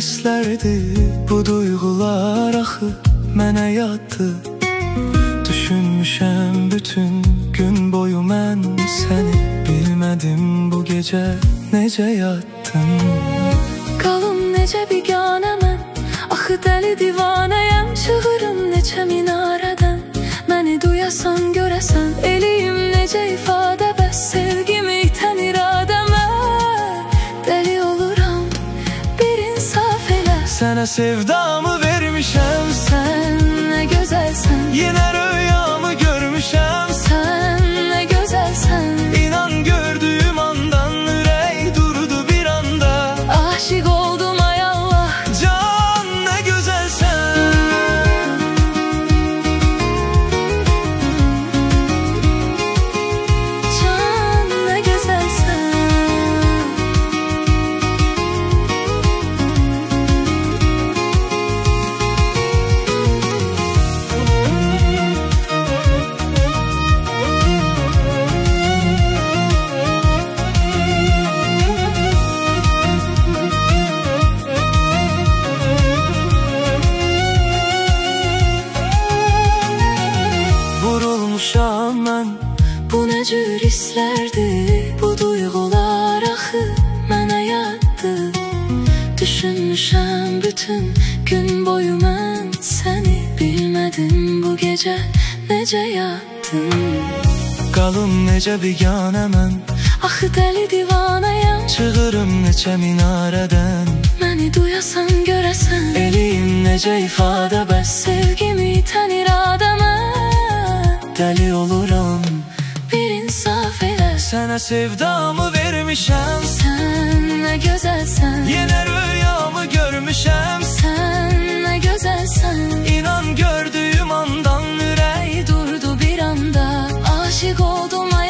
hisslərdi bu duyğular axı mənə yatdı. Düşünmüşəm bütün gün boyu mən səni, bilmədim bu gecə necə yatdın. Qalım necə biganə mən, axı dəli divanəyəm. Çığırım neçə minarədən, məni duyasan görəsən. Eliyim necə ifadə, bəs sevgimi itən iradəmə. Dəli oluram, bir insaf elə. Sənə sevdamı vermişəm, sən nə gözəlsən. Yenə rüyamı görmüşəm, sən nə gözəlsən. İnan gördüyüm andan ürək durdu bir anda. Aşiq oldum ay Allah, can nə gözəlsən. Can nə gözəlsən. Vurulmuşam mən, Bu nə cür hisslərdi, bu duyğular axı mənə yatdı. Düşünmüşəm bütün gün boyu mən səni, bilmədim bu gecə necə yatdın. qalım necə biganə mən, Axı dəli divanəyəm. çığırım neçə minarədən. Məni duyasan görəsən. Eliyim necə ifadə, bəs Sevgimi itən iradəmə. dəli oluram. Bir insaf elə. Sənə sevdamı vermişəm, Sən nə gözəlsən. yenə rüyamı görmüşəm. Sən nə gözəlsən. İnan gördüyüm andan ürək Durdu bir anda, aşiq oldum